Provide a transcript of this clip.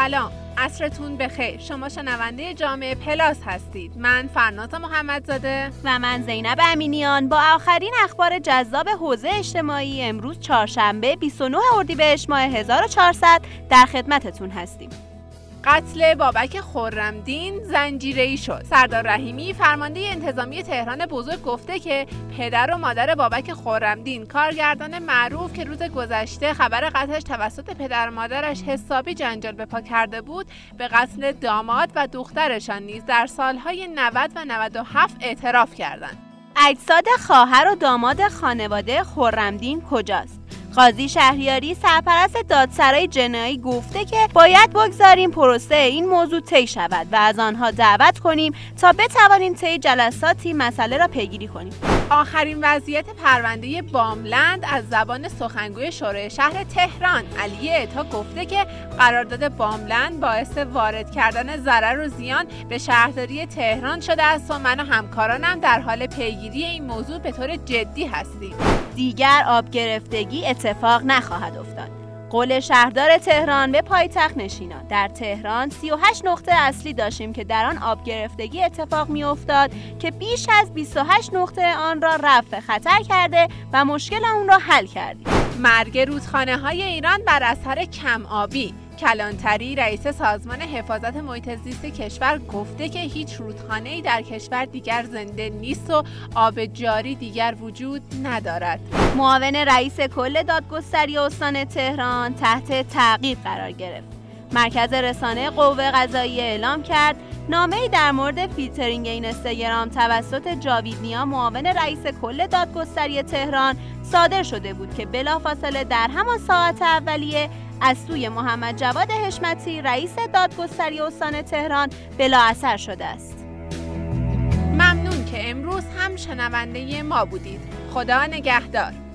سلام، عصرتون بخیر. شما شنونده جامعه پلاس هستید. من فرناز محمدزاده و من زینب امینیان با آخرین اخبار جذاب حوزه اجتماعی امروز چهارشنبه 29 اردیبهشت ماه 1400 در خدمتتون هستیم. قتل بابک خرمدین زنجیره‌ای شد. سردار رحیمی فرمانده انتظامی تهران بزرگ گفته که پدر و مادر بابک خرمدین، کارگردان معروف که روز گذشته خبر قتلش توسط پدر و مادرش حسابی جنجال به پا کرده بود، به قتل داماد و دخترشان نیز در سالهای 90 و 97 اعتراف کردند. اجساد خواهر و داماد خانواده خرمدین کجاست؟ قاضی شهریاری سرپرست دادسرای جنایی گفته که باید بگذاریم پروسه این موضوع طی شود و از آنها دعوت کنیم تا بتوانیم طی جلساتی مسئله را پیگیری کنیم. آخرین وضعیت پرونده باملند از زبان سخنگوی شورای شهر تهران علی عطا گفته که قرارداد باملند باعث وارد کردن ضرر و زیان به شهرداری تهران شده است و من و همکارانم در حال پیگیری این موضوع به طور جدی هستیم. دیگر آب گرفتگی اتفاق نخواهد افتاد. قول شهردار تهران به پایتخت نشینان. در تهران 38 نقطه اصلی داشتیم که در آن آب گرفتگی اتفاق می افتاد که بیش از 28 نقطه آن را رفع خطر کرده و مشکل اون را حل کردیم. مرگ رودخانه های ایران بر اثر کم آبی. کلانتری رئیس سازمان حفاظت محیط زیست کشور گفته که هیچ رودخانه‌ای در کشور دیگر زنده نیست و آب جاری دیگر وجود ندارد. معاون رئیس کل دادگستری استان تهران تحت تعقیب قرار گرفت. مرکز رسانه قوه قضاییه اعلام کرد نامه‌ای در مورد فیلترینگ اینستاگرام توسط جاوید نیا معاون رئیس کل دادگستری تهران صادر شده بود که بلافاصله در همان ساعت اولیه از سوی محمد جواد حشمتی رئیس دادگستری استان تهران بلا اثر شده است. ممنون که امروز هم شنونده ما بودید. خدا نگهدار.